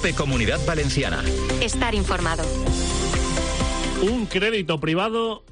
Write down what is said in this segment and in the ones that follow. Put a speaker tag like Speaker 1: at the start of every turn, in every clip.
Speaker 1: COPE Comunidad Valenciana.
Speaker 2: Estar informado.
Speaker 3: Un crédito privado,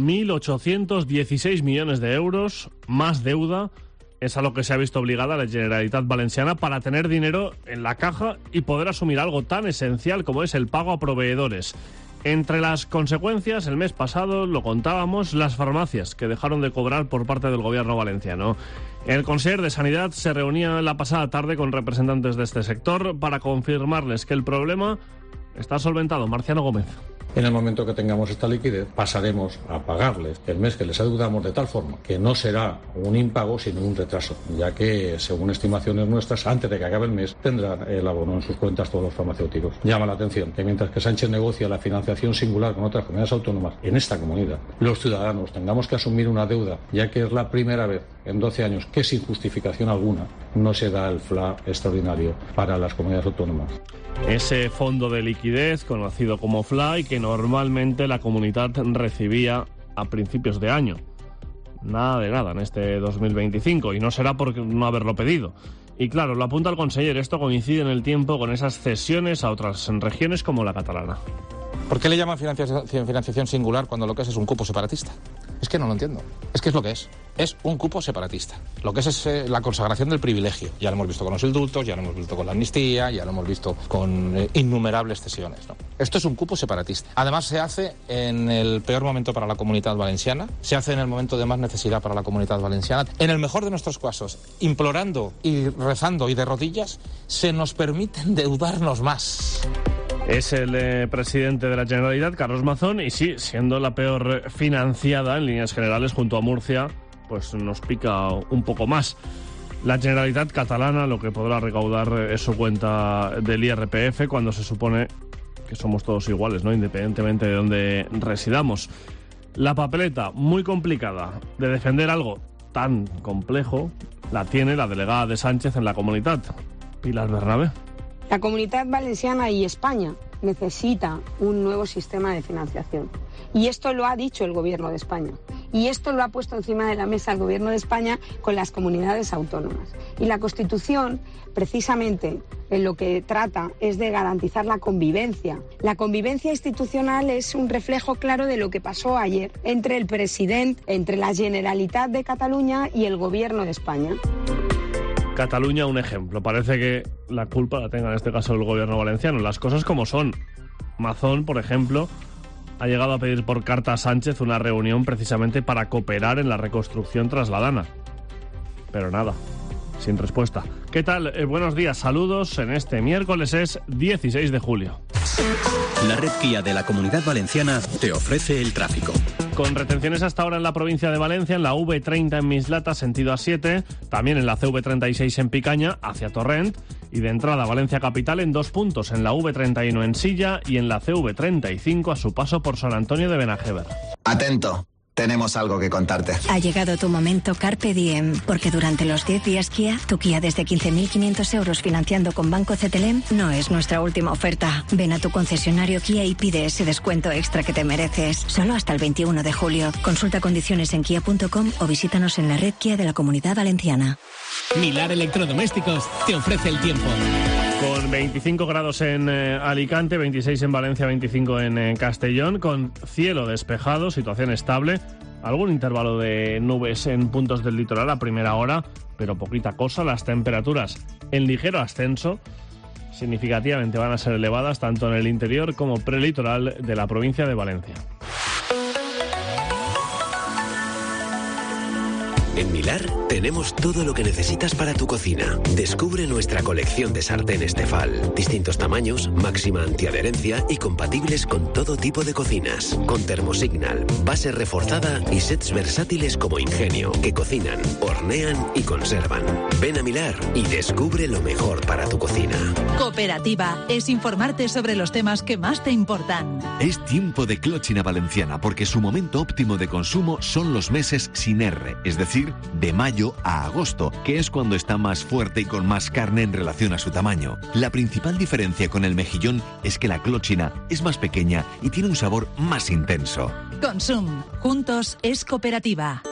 Speaker 3: 1.816 millones de euros, más deuda, es a lo que se ha visto obligada la Generalitat Valenciana para tener dinero en la caja y poder asumir algo tan esencial como es el pago a proveedores. Entre las consecuencias, el mes pasado, lo contábamos, las farmacias que dejaron de cobrar por parte del gobierno valenciano. El Conseller de Sanidad se reunía la pasada tarde con representantes de este sector para confirmarles que el problema está solventado. Marciano Gómez.
Speaker 4: En el momento que tengamos esta liquidez, pasaremos a pagarles el mes que les adeudamos de tal forma que no será un impago, sino un retraso, ya que, según estimaciones nuestras, antes de que acabe el mes, tendrán el abono en sus cuentas todos los farmacéuticos. Llama la atención que mientras que Sánchez negocia la financiación singular con otras comunidades autónomas, en esta comunidad, los ciudadanos tengamos que asumir una deuda, ya que es la primera vez en 12 años que, sin justificación alguna, no se da el FLA extraordinario para las comunidades autónomas.
Speaker 3: Ese fondo de liquidez, conocido como FLA, y que normalmente la comunidad recibía a principios de año. Nada de nada en este 2025, y no será por no haberlo pedido. Y claro, lo apunta el conseller, esto coincide en el tiempo con esas cesiones a otras regiones como la catalana.
Speaker 5: ¿Por qué le llaman financiación singular cuando lo que es un cupo separatista? Es que no lo entiendo. Es que es lo que es. Es un cupo separatista. Lo que es la consagración del privilegio. Ya lo hemos visto con los indultos, ya lo hemos visto con la amnistía, ya lo hemos visto con innumerables cesiones, ¿no? Esto es un cupo separatista. Además se hace en el peor momento para la Comunidad Valenciana, se hace en el momento de más necesidad para la Comunidad Valenciana. En el mejor de nuestros casos, implorando y rezando y de rodillas, se nos permite endeudarnos más.
Speaker 3: Es el presidente de la Generalitat, Carlos Mazón, y sí, siendo la peor financiada en líneas generales junto a Murcia, pues nos pica un poco más. La Generalitat catalana lo que podrá recaudar es su cuenta del IRPF cuando se supone que somos todos iguales, ¿no? Independientemente de dónde residamos. La papeleta muy complicada de defender algo tan complejo la tiene la delegada de Sánchez en la Comunidad, Pilar Bernabé.
Speaker 6: La Comunidad Valenciana y España necesita un nuevo sistema de financiación. Y esto lo ha dicho el Gobierno de España. Y esto lo ha puesto encima de la mesa el Gobierno de España con las comunidades autónomas. Y la Constitución, precisamente, en lo que trata es de garantizar la convivencia. La convivencia institucional es un reflejo claro de lo que pasó ayer entre el presidente, entre la Generalitat de Cataluña y el Gobierno de España.
Speaker 3: Cataluña, un ejemplo. Parece que la culpa la tenga en este caso el gobierno valenciano. Las cosas como son. Mazón, por ejemplo, ha llegado a pedir por carta a Sánchez una reunión precisamente para cooperar en la reconstrucción trasladana. Pero nada, sin respuesta. ¿Qué tal? Buenos días, saludos. En este miércoles es 16 de julio.
Speaker 1: La red Kia de la Comunidad Valenciana te ofrece el tráfico.
Speaker 3: Con retenciones hasta ahora en la provincia de Valencia, en la V30 en Mislata, sentido A7, también en la CV36 en Picaña, hacia Torrent, y de entrada a Valencia Capital en 2 puntos, en la V31 en Silla y en la CV35 a su paso por San Antonio de Benajever.
Speaker 7: Atento. Tenemos algo que contarte.
Speaker 2: Ha llegado tu momento Carpe Diem, porque durante los 10 días Kia, tu Kia desde 15.500 euros financiando con Banco CTLM no es nuestra última oferta. Ven a tu concesionario Kia y pide ese descuento extra que te mereces. Solo hasta el 21 de julio. Consulta condiciones en kia.com o visítanos en la red Kia de la Comunidad Valenciana.
Speaker 8: Milar Electrodomésticos te ofrece el tiempo.
Speaker 3: Con 25 grados en Alicante, 26 en Valencia, 25 en Castellón, con cielo despejado, situación estable, algún intervalo de nubes en puntos del litoral a primera hora, pero poquita cosa. Las temperaturas en ligero ascenso, significativamente van a ser elevadas tanto en el interior como prelitoral de la provincia de Valencia.
Speaker 9: En Milar tenemos todo lo que necesitas para tu cocina. Descubre nuestra colección de sartenes Tefal. Distintos tamaños, máxima antiadherencia y compatibles con todo tipo de cocinas. Con termosignal, base reforzada y sets versátiles como Ingenio, que cocinan, hornean y conservan. Ven a Milar y descubre lo mejor para tu cocina.
Speaker 10: Cooperativa es informarte sobre los temas que más te importan.
Speaker 11: Es tiempo de Clochina Valenciana porque su momento óptimo de consumo son los meses sin R, es decir, de mayo a agosto, que es cuando está más fuerte y con más carne en relación a su tamaño. La principal diferencia con el mejillón es que la clochina es más pequeña y tiene un sabor más intenso.
Speaker 10: Consum, juntos es cooperativa.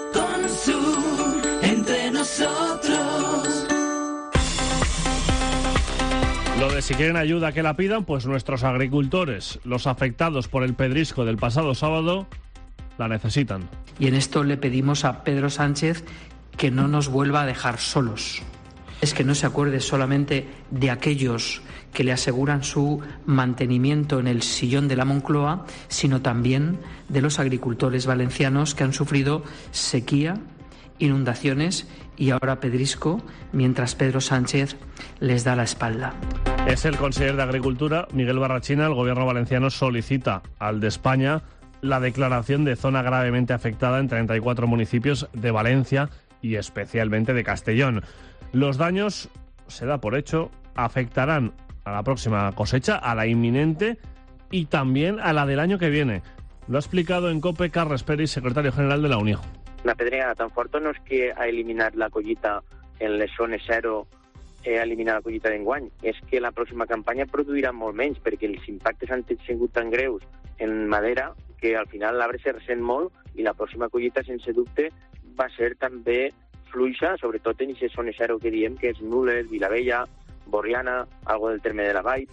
Speaker 12: Consum, entre nosotros.
Speaker 3: Lo de si quieren ayuda que la pidan, pues nuestros agricultores, los afectados por el pedrisco del pasado sábado, la necesitan.
Speaker 12: Y en esto le pedimos a Pedro Sánchez que no nos vuelva a dejar solos. Es que no se acuerde solamente de aquellos que le aseguran su mantenimiento en el sillón de la Moncloa, sino también de los agricultores valencianos que han sufrido sequía, inundaciones y ahora pedrisco, mientras Pedro Sánchez les da la espalda.
Speaker 3: Es el conseller de Agricultura, Miguel Barrachina. El gobierno valenciano solicita al de España la declaración de zona gravemente afectada en 34 municipios de Valencia y especialmente de Castellón. Los daños, se da por hecho, afectarán a la próxima cosecha, a la inminente y también a la del año que viene. Lo ha explicado en COPE Carles Peris, secretario general de la Unió.
Speaker 13: La pedregada tan forta no és que ha eliminat la collita en les zones zero, ha eliminat la collita d'enguany, és que la pròxima campanya produirà molt menys, perquè els impactes han sigut tan greus en madera que al final l'arbre se ressent molt i la pròxima collita, sense dubte, va ser també fluixa, sobretot en aquestes zones zero que diem, que és Nules, Vilavella, Borriana, algo del terme de la Vall.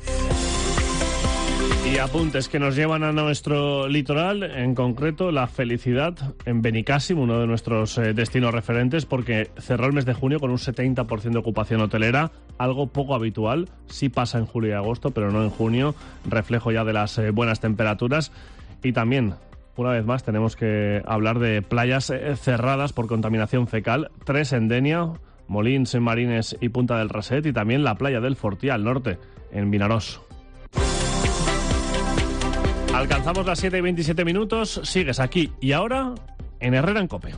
Speaker 3: Y apuntes que nos llevan a nuestro litoral, en concreto la felicidad en Benicàssim, uno de nuestros destinos referentes, porque cerró el mes de junio con un 70% de ocupación hotelera, algo poco habitual, sí pasa en julio y agosto, pero no en junio, reflejo ya de las buenas temperaturas. Y también, una vez más, tenemos que hablar de playas cerradas por contaminación fecal, 3 en Denia, Molins, Marines y Punta del Raset, y también la playa del Fortí al norte, en Vinaròs. Alcanzamos las 7:27, sigues aquí y ahora en Herrera en COPE.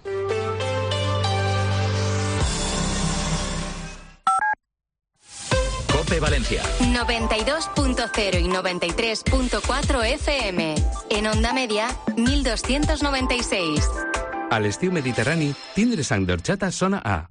Speaker 1: COPE Valencia.
Speaker 14: 92.0 y 93.4 FM. En onda media, 1296.
Speaker 15: A l'estiu mediterrani, tindre sang d'orxata sona a...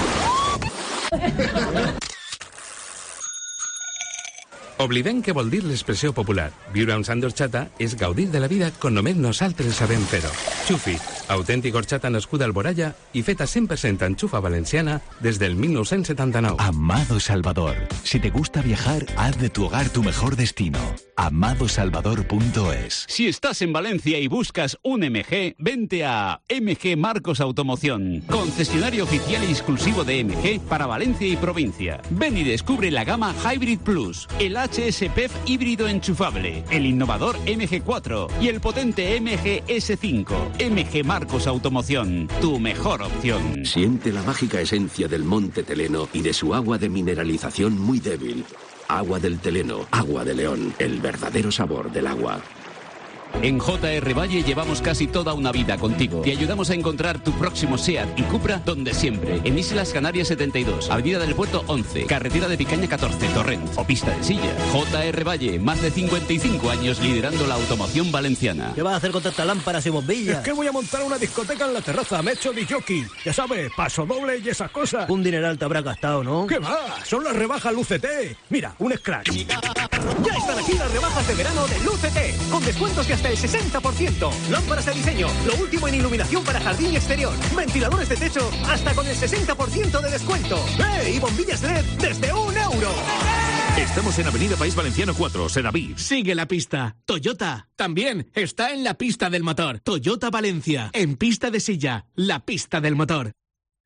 Speaker 15: Oblidem què vol dir l'expressió popular. Viure un sant d'orxata és gaudir de la vida com només nosaltres sabem fer-ho. Xufi, autèntic horchata nascuda a Alboraya y feta 100% anchufa valenciana desde el 1979.
Speaker 16: Amado Salvador. Si te gusta viajar, haz de tu hogar tu mejor destino. AmadoSalvador.es.
Speaker 17: Si estás en Valencia y buscas un MG, vente a MG Marcos Automoción, concesionario oficial y exclusivo de MG para Valencia y provincia. Ven y descubre la gama Hybrid Plus, el HSPEF híbrido enchufable, el innovador MG4 y el potente MG S5. MG Marcos Automoción, tu mejor opción.
Speaker 9: Siente la mágica esencia del Monte Teleno y de su agua de mineralización muy débil. Agua del Teleno, agua de León, el verdadero sabor del agua.
Speaker 17: En JR Valle llevamos casi toda una vida contigo. Te ayudamos a encontrar tu próximo SEAT y Cupra donde siempre. En Islas Canarias 72, Avenida del Puerto 11, Carretera de Picaña 14, Torrent o Pista de Silla. JR Valle, más de 55 años liderando la automoción valenciana.
Speaker 18: ¿Qué vas a hacer con tantas lámparas y bombillas?
Speaker 19: Es que voy a montar una discoteca en la terraza, me he hecho DJ. Ya sabes, paso doble y esas cosas.
Speaker 18: Un dineral te habrá gastado, ¿no?
Speaker 19: ¿Qué va? Son las rebajas LUCT. Mira, un scratch.
Speaker 20: Ya están aquí las rebajas de verano de LUCT, con descuentos de hasta el 60%. Lámparas de diseño, lo último en iluminación para jardín y exterior. Ventiladores de techo, hasta con el 60% de descuento. Y bombillas LED desde €1.
Speaker 21: Estamos en Avenida País Valenciano 4, Sedaví.
Speaker 8: Sigue la pista. Toyota también está en la pista del motor. Toyota Valencia, en Pista de Silla, la pista del motor.